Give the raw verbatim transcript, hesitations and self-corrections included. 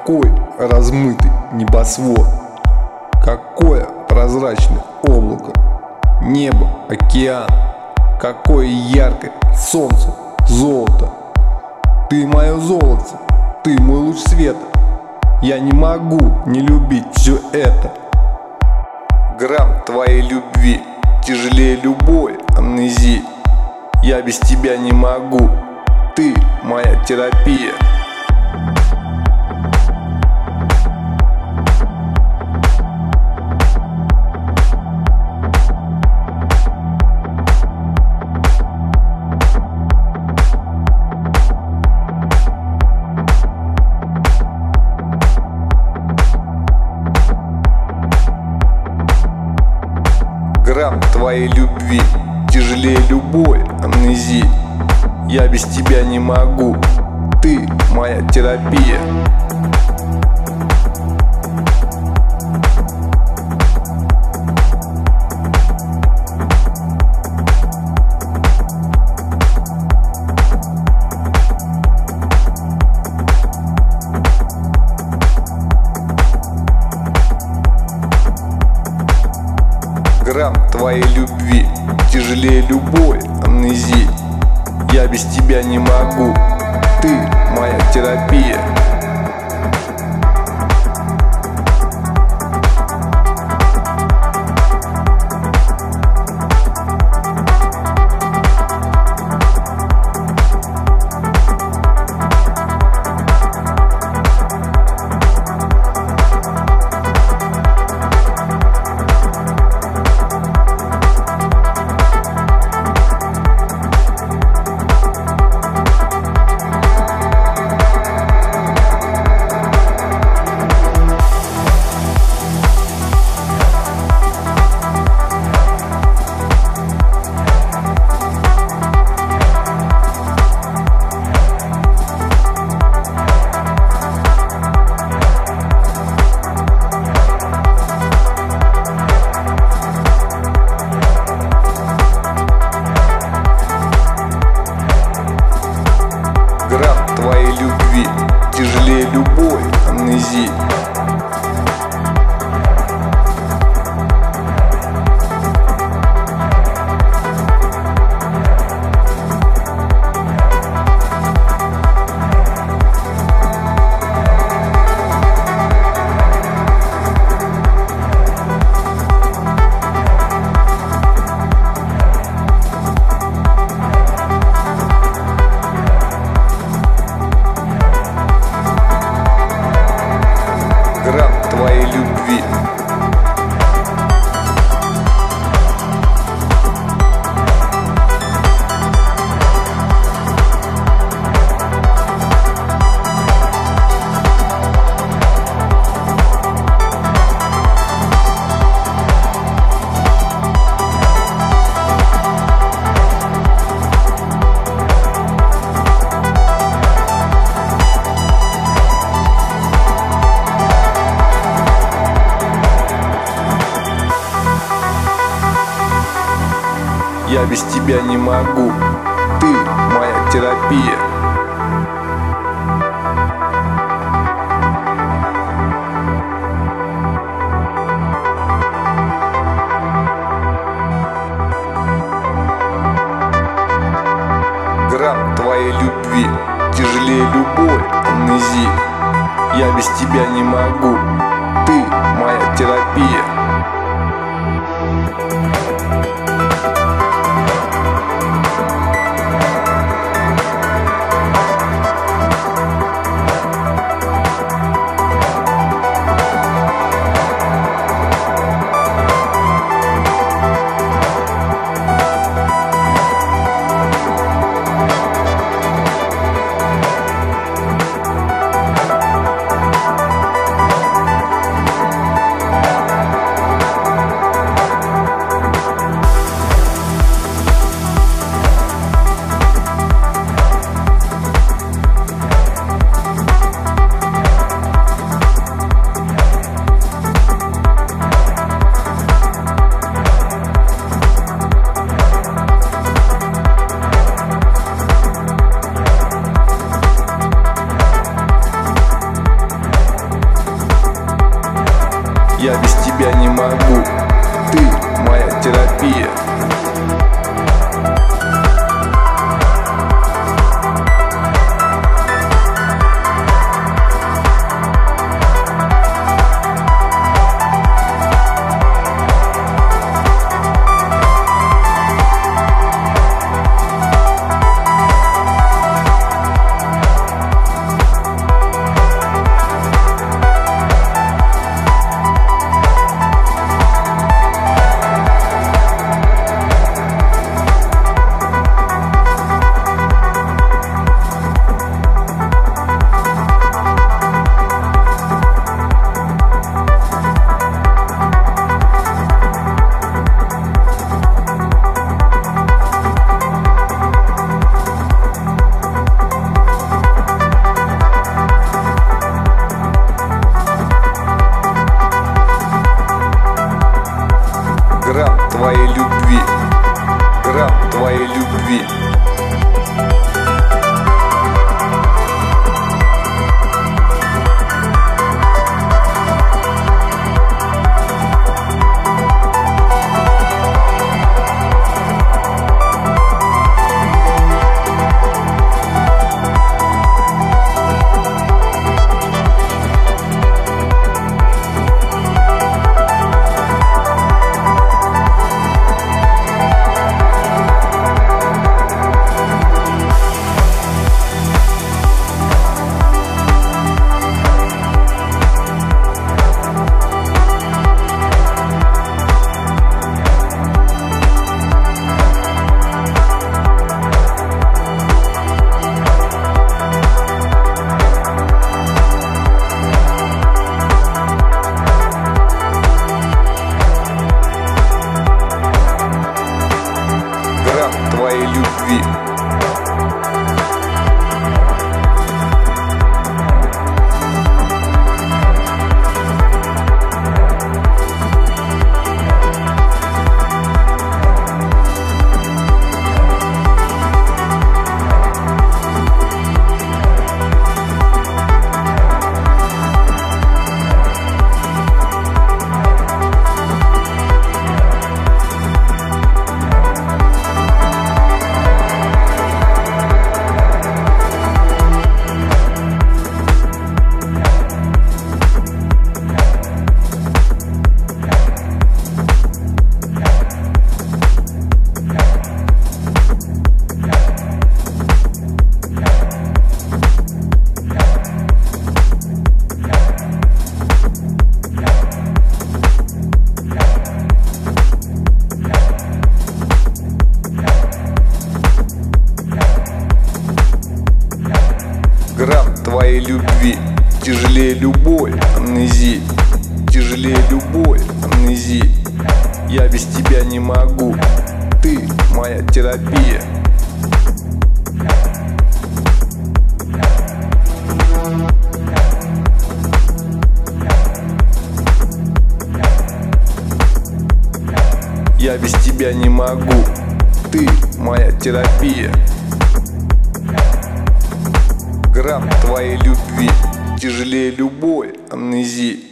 Какой размытый небосвод, какое прозрачное облако, небо, океан, какое яркое солнце, золото. Ты мое золото, ты мой луч света. Я не могу не любить все это. Грамм твоей любви тяжелее любой амнезии. Я без тебя не могу, ты моя терапия. Грамм твоей любви тяжелее любой амнезии. Я без тебя не могу, ты моя терапия. Грамм твоей любви тяжелее любой амнезии. Я без тебя не могу, ты моя терапия. Грамм твоей любви тяжелее любой амнезии. Грамм твоей любви. Я без тебя не могу, ты моя терапия. Грамм твоей любви тяжелее любой амнезии. Я без тебя не могу, ты моя терапия. твоей любви тяжелее любой амнезии, тяжелее любой амнезии. Я без тебя не могу, ты моя терапия. Я без тебя не могу, ты моя терапия. Грамм твоей любви тяжелее любой амнезии,